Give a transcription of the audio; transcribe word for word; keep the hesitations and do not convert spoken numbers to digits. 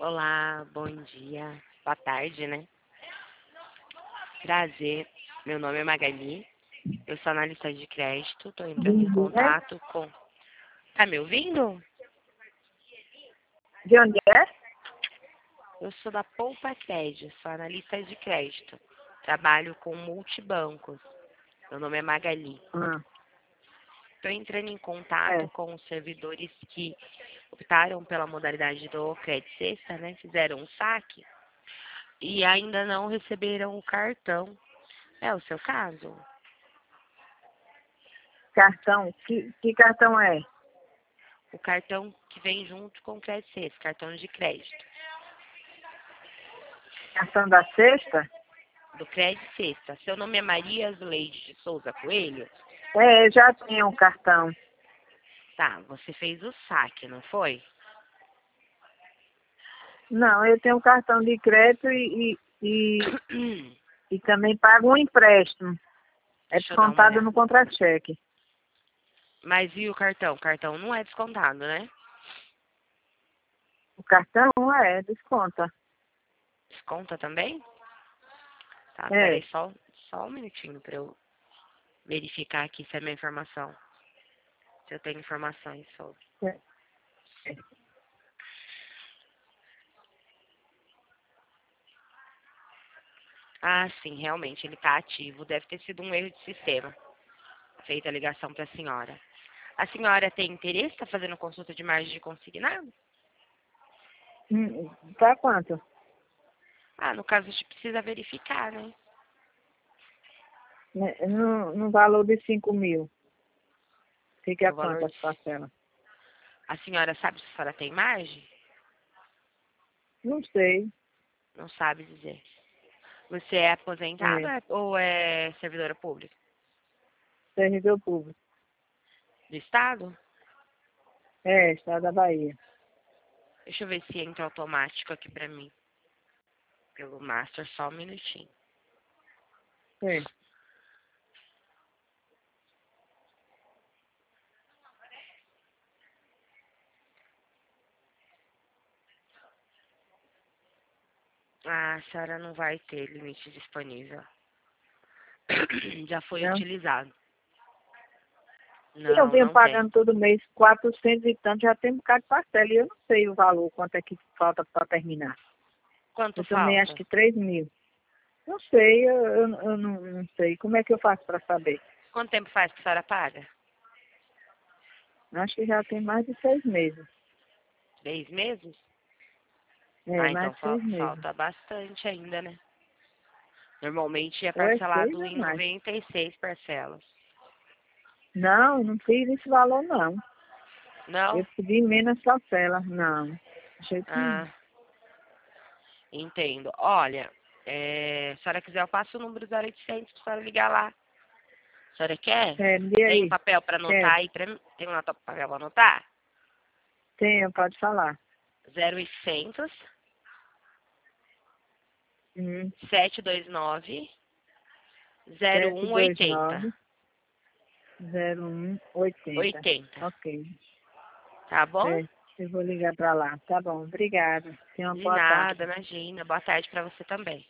Olá, bom dia, boa tarde, né? Prazer, meu nome é Magali, eu sou analista de crédito, estou entrando em Bom dia. contato com... Tá me ouvindo? De onde é? Eu sou da Poupa Sede, sou analista de crédito, trabalho com multibancos, meu nome é Magali. Ah, Estou entrando em contato é. com os servidores que optaram pela modalidade do Crédito Sexta, né? Fizeram um saque e ainda não receberam o cartão. É o seu caso? Cartão? Que, que cartão é? O cartão que vem junto com o Crédito Sexta, cartão de crédito. Cartão da sexta? Do Crédito Sexta. Seu nome é Maria Zuleide de Souza Coelho? É, eu já tinha um cartão. Tá, você fez o saque, não foi? Não, eu tenho um cartão de crédito e, e, e, e também pago um empréstimo. É Deixa eu dar uma descontado olhada. no contra-cheque. Mas e o cartão? O cartão não é descontado, né? O cartão é, desconta. Desconta também? Tá, É. peraí, só, só um minutinho pra eu verificar aqui se é minha informação. Se eu tenho informações sobre. é. Ah, sim, realmente, ele tá ativo. Deve ter sido um erro de sistema. Feita a ligação pra senhora. A senhora tem interesse? Tá fazendo consulta de margem de consignado? Hum, Tá quanto? Ah, no caso, a gente precisa verificar, né? Né, No, no valor de cinco mil. Fica a O valor quanto as de... parcelas? A senhora sabe se a senhora tem margem? Não sei. Não sabe dizer. Você é É. aposentada ou é servidora pública? Servidor público. Do Estado? É, Estado da Bahia. Deixa eu ver se entra automático aqui pra mim. Pelo Master, só um minutinho. É. Ah, a senhora não vai ter limite disponível. Já foi Não. utilizado. Eu Não, venho não tem. pagando todo mês quatrocentos e tanto, já tem um bocado de parcela. E eu não sei o valor, quanto é que falta para terminar. Quanto Eu também acho falta? que três mil. Não sei, eu, eu, eu não, não sei. Como é que eu faço para saber? Quanto tempo faz que a senhora paga? Acho que já tem mais de seis meses. Três meses? É, Ah, mais então de fal- seis meses. falta bastante ainda, né? Normalmente é Ou é seis parcelado ou em mais. noventa e seis parcelas. Não, não fiz esse valor, não. Eu Não? pedi menos parcela. Não, de jeito nenhum. Ah, entendo. Olha, é, se a senhora quiser, eu passo o número zero oitocentos pra senhora ligar lá. A senhora quer? É, me dê Tem um aí. papel pra anotar Quero. aí pra mim? Tem um papel pra anotar? Tenho, pode falar. zero oitocentos, Hum, sete dois nove, zero sete um dois oitenta. nove zero um oitenta. oitenta. Ok. Tá bom? É, eu vou ligar para lá. Tá bom, obrigada. Tenha uma De boa tarde. nada, imagina. Boa tarde pra você também.